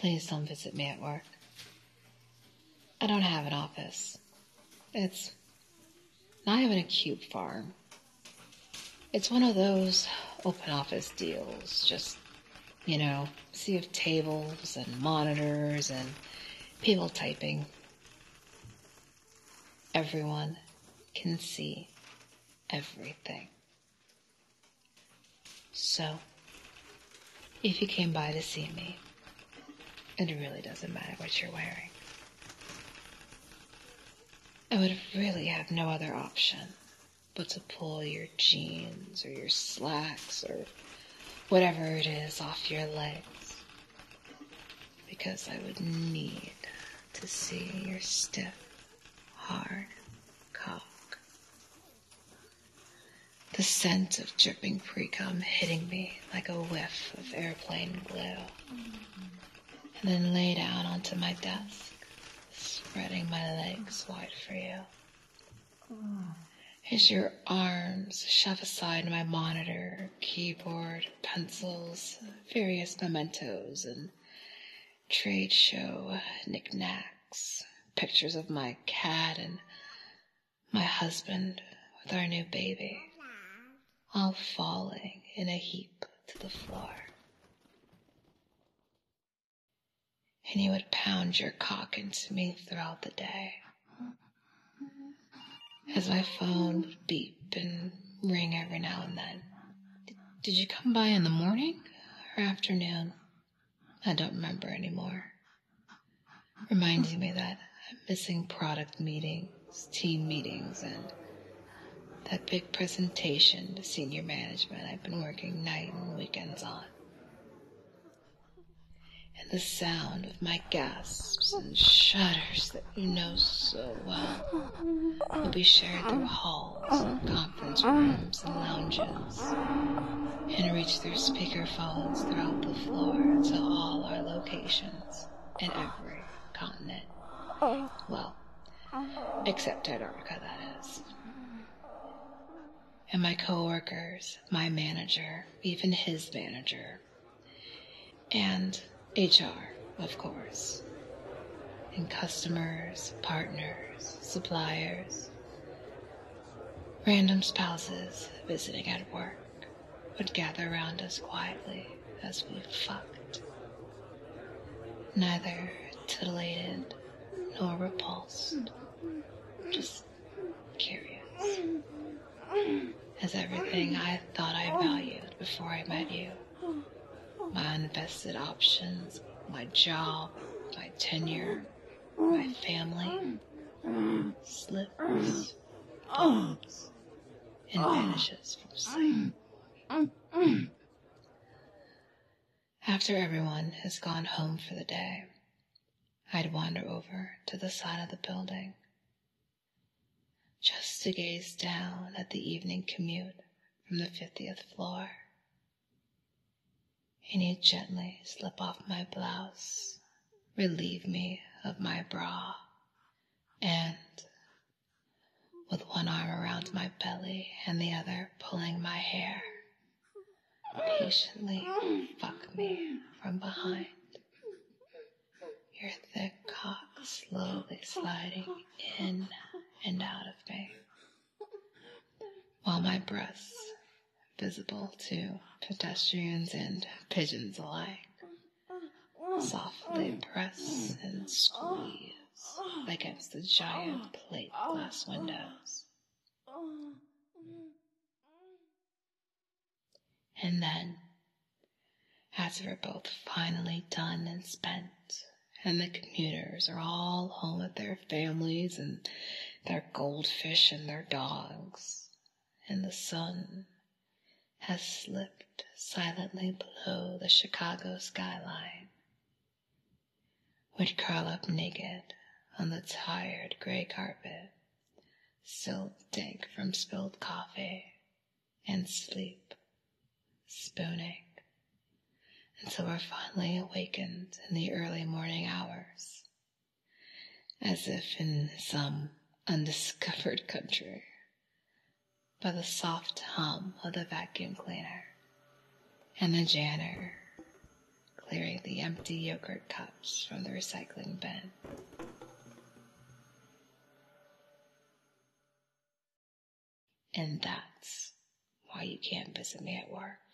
Please don't visit me at work. I don't have an office. It's not even a cube farm. It's one of those open office deals, just, sea of tables and monitors and people typing. Everyone can see everything. So, if you came by to see me, it really doesn't matter what you're wearing. I would really have no other option but to pull your jeans or your slacks or whatever it is off your legs, because I would need to see your stiff, hard cock. The scent of dripping pre-cum hitting me like a whiff of airplane glue, and then lay down onto my desk, spreading my legs wide for you. As your arms shove aside my monitor, keyboard, pencils, various mementos, and trade show knickknacks, pictures of my cat and my husband with our new baby, all falling in a heap to the floor. And you would pound your cock into me throughout the day, as my phone would beep and ring every now and then. Did you come by in the morning or afternoon? I don't remember anymore. Reminding me that I'm missing product meetings, team meetings, and that big presentation to senior management I've been working night and weekends on. And the sound of my gasps and shudders that you know so well will be shared through halls, conference rooms, and lounges, and reach through speakerphones throughout the floor to all our locations in every continent. Well, except Antarctica, that is. And my coworkers, my manager, even his manager, and HR, of course, and customers, partners, suppliers, random spouses visiting at work would gather around us quietly as we fucked, neither titillated nor repulsed, just curious, as everything I thought I valued before I met you, my unvested options, my job, my tenure, my family, slips, falls, and vanishes from sight. After everyone has gone home for the day, I'd wander over to the side of the building, just to gaze down at the evening commute from the 50th floor. And you gently slip off my blouse, relieve me of my bra, and, with one arm around my belly and the other pulling my hair, patiently fuck me from behind, your thick cock slowly sliding in and out of me, while my breasts, visible to pedestrians and pigeons alike, softly press and squeeze against the giant plate glass windows. And then, after we're both finally done and spent, and the commuters are all home with their families and their goldfish and their dogs, and the sun has slipped silently below the Chicago skyline, would curl up naked on the tired gray carpet, still dank from spilled coffee, and sleep, spooning, until we're finally awakened in the early morning hours, as if in some undiscovered country, by the soft hum of the vacuum cleaner and the janitor clearing the empty yogurt cups from the recycling bin. And that's why you can't visit me at work.